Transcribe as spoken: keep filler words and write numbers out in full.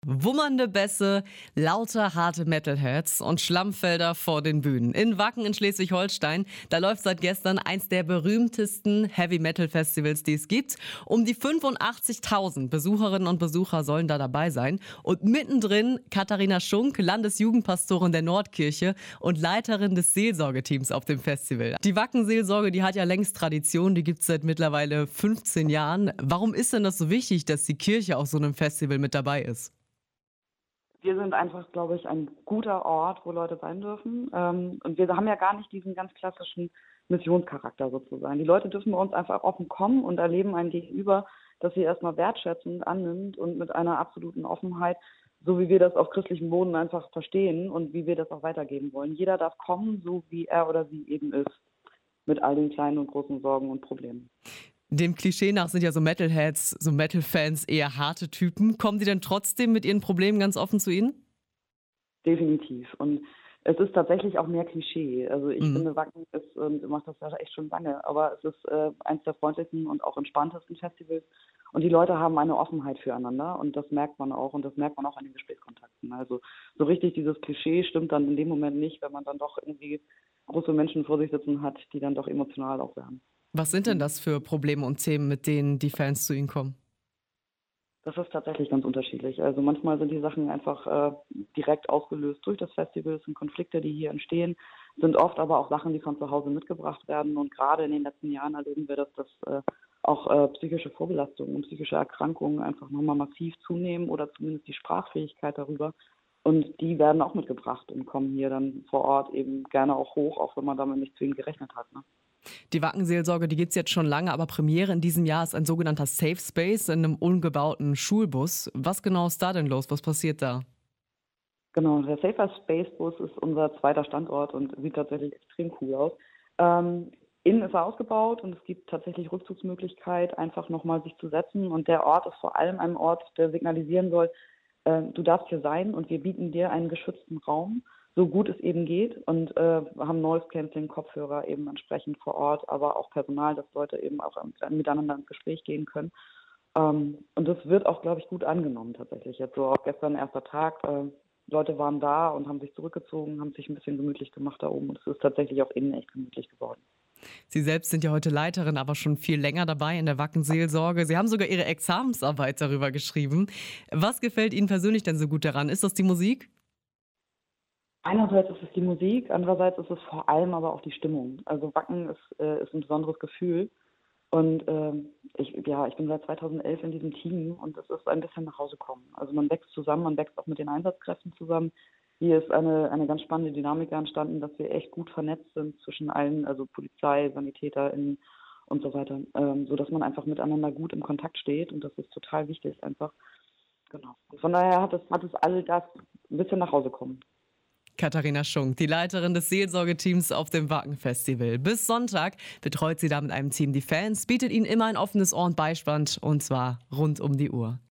Wummernde Bässe, lauter harte Metalheads und Schlammfelder vor den Bühnen. In Wacken in Schleswig-Holstein, da läuft seit gestern eins der berühmtesten Heavy-Metal-Festivals, die es gibt. Um die fünfundachtzigtausend Besucherinnen und Besucher sollen da dabei sein. Und mittendrin Katharina Schunk, Landesjugendpastorin der Nordkirche und Leiterin des Seelsorgeteams auf dem Festival. Die Wacken-Seelsorge, die hat ja längst Tradition, die gibt es seit mittlerweile fünfzehn Jahren. Warum ist denn das so wichtig, dass die Kirche auf so einem Festival mit dabei ist? Wir sind einfach, glaube ich, ein guter Ort, wo Leute sein dürfen. Ähm, und wir haben ja gar nicht diesen ganz klassischen Missionscharakter sozusagen. Die Leute dürfen bei uns einfach offen kommen und erleben ein Gegenüber, das sie erstmal wertschätzend annimmt und mit einer absoluten Offenheit, so wie wir das auf christlichem Boden einfach verstehen und wie wir das auch weitergeben wollen. Jeder darf kommen, so wie er oder sie eben ist, mit all den kleinen und großen Sorgen und Problemen. Dem Klischee nach sind ja so Metalheads, so Metal-Fans eher harte Typen. Kommen die denn trotzdem mit ihren Problemen ganz offen zu Ihnen? Definitiv. Und es ist tatsächlich auch mehr Klischee. Also ich Mhm. finde, Wacken ist, und macht das ja echt schon lange, aber es ist äh, eins der freundlichsten und auch entspanntesten Festivals. Und die Leute haben eine Offenheit füreinander und das merkt man auch und das merkt man auch an den Gesprächskontakten. Also so richtig dieses Klischee stimmt dann in dem Moment nicht, wenn man dann doch irgendwie große Menschen vor sich sitzen hat, die dann doch emotional auch werden. Was sind denn das für Probleme und Themen, mit denen die Fans zu Ihnen kommen? Das ist tatsächlich ganz unterschiedlich. Also manchmal sind die Sachen einfach äh, direkt ausgelöst durch das Festival, es sind Konflikte, die hier entstehen, sind oft aber auch Sachen, die von zu Hause mitgebracht werden. Und gerade in den letzten Jahren erleben wir, dass das äh, auch äh, psychische Vorbelastungen und psychische Erkrankungen einfach nochmal massiv zunehmen oder zumindest die Sprachfähigkeit darüber. Und die werden auch mitgebracht und kommen hier dann vor Ort eben gerne auch hoch, auch wenn man damit nicht zu ihnen gerechnet hat. Ne? Die Wacken-Seelsorge, die gibt es jetzt schon lange, aber Premiere in diesem Jahr ist ein sogenannter Safe Space in einem umgebauten Schulbus. Was genau ist da denn los? Was passiert da? Genau, der Safer Space Bus ist unser zweiter Standort und sieht tatsächlich extrem cool aus. Ähm, innen ist er ausgebaut und es gibt tatsächlich Rückzugsmöglichkeit, einfach nochmal sich zu setzen. Und der Ort ist vor allem ein Ort, der signalisieren soll, äh, du darfst hier sein und wir bieten dir einen geschützten Raum, so gut es eben geht. Und äh, haben Noise Cancelling, Kopfhörer eben entsprechend vor Ort, aber auch Personal, dass Leute eben auch äh, miteinander ins Gespräch gehen können. Ähm, und das wird auch, glaube ich, gut angenommen tatsächlich. Jetzt so auch gestern erster Tag. Äh, Leute waren da und haben sich zurückgezogen, haben sich ein bisschen gemütlich gemacht da oben. Und es ist tatsächlich auch innen echt gemütlich geworden. Sie selbst sind ja heute Leiterin, aber schon viel länger dabei in der Wacken-Seelsorge. Sie haben sogar Ihre Examensarbeit darüber geschrieben. Was gefällt Ihnen persönlich denn so gut daran? Ist das die Musik? Einerseits ist es die Musik, andererseits ist es vor allem aber auch die Stimmung. Also Wacken ist, äh, ist ein besonderes Gefühl. Und ähm, ich, ja, ich bin seit zweitausendelf in diesem Team und es ist ein bisschen nach Hause kommen. Also man wächst zusammen, man wächst auch mit den Einsatzkräften zusammen. Hier ist eine, eine ganz spannende Dynamik entstanden, dass wir echt gut vernetzt sind zwischen allen, also Polizei, SanitäterInnen und so weiter, ähm, sodass man einfach miteinander gut im Kontakt steht und das ist total wichtig einfach. Genau. Und von daher hat es, hat es all das ein bisschen nach Hause kommen. Katharina Schunk, die Leiterin des Seelsorgeteams auf dem Wacken-Festival. Bis Sonntag betreut sie da mit einem Team die Fans, bietet ihnen immer ein offenes Ohr und Beistand und zwar rund um die Uhr.